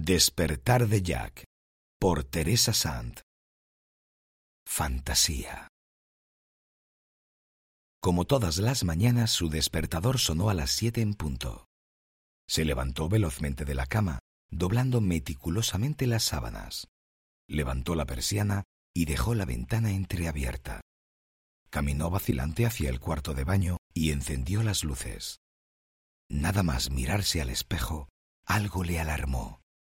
Despertar de Jack, por Teresa Sant. Fantasía. Como todas las mañanas, su despertador sonó a las 7 en punto. Se levantó velozmente de la cama, doblando meticulosamente las sábanas. Levantó la persiana y dejó la ventana entreabierta. Caminó vacilante hacia el cuarto de baño y encendió las luces. Nada más mirarse al espejo, algo le alarmó.